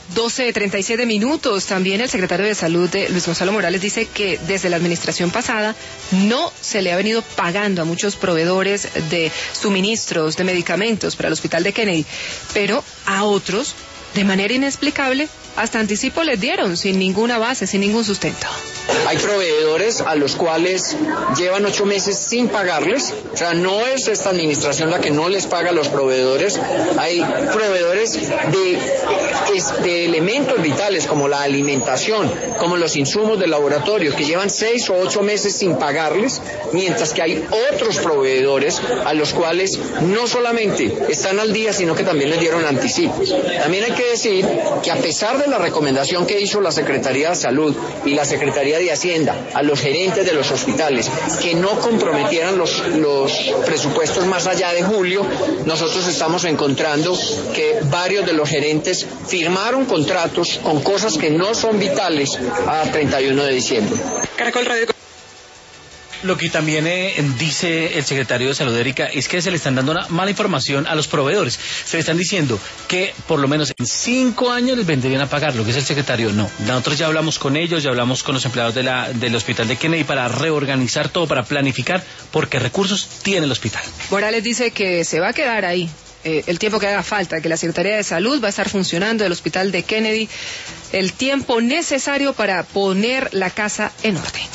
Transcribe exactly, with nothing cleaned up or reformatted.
doce treinta y siete minutos. También el secretario de Salud, de Luis Gonzalo Morales, dice que desde la administración pasada no se le ha venido pagando a muchos proveedores de suministros de medicamentos para el Hospital de Kennedy, pero a otros, de manera inexplicable, hasta anticipo les dieron, sin ninguna base, sin ningún sustento. Hay proveedores a los cuales llevan ocho meses sin pagarles, o sea, no es esta administración la que no les paga a los proveedores. Hay proveedores de, de elementos vitales como la alimentación, como los insumos de laboratorio, que llevan seis o ocho meses sin pagarles, mientras que hay otros proveedores a los cuales no solamente están al día, sino que también les dieron anticipos. También hay que decir que a pesar de la recomendación que hizo la Secretaría de Salud y la Secretaría de Hacienda a los gerentes de los hospitales que no comprometieran los, los presupuestos más allá de julio, nosotros estamos encontrando que varios de los gerentes firmaron contratos con cosas que no son vitales a treinta y uno de diciembre. Caracol Radio. Lo que también eh, dice el secretario de Salud, Erika, es que se le están dando una mala información a los proveedores. Se le están diciendo que por lo menos en cinco años les vendrían a pagar, lo que es el secretario no. Nosotros ya hablamos con ellos, ya hablamos con los empleados de la, del Hospital de Kennedy para reorganizar todo, para planificar, porque recursos tiene el hospital. Morales dice que se va a quedar ahí eh, el tiempo que haga falta, que la Secretaría de Salud va a estar funcionando, el Hospital de Kennedy, el tiempo necesario para poner la casa en orden.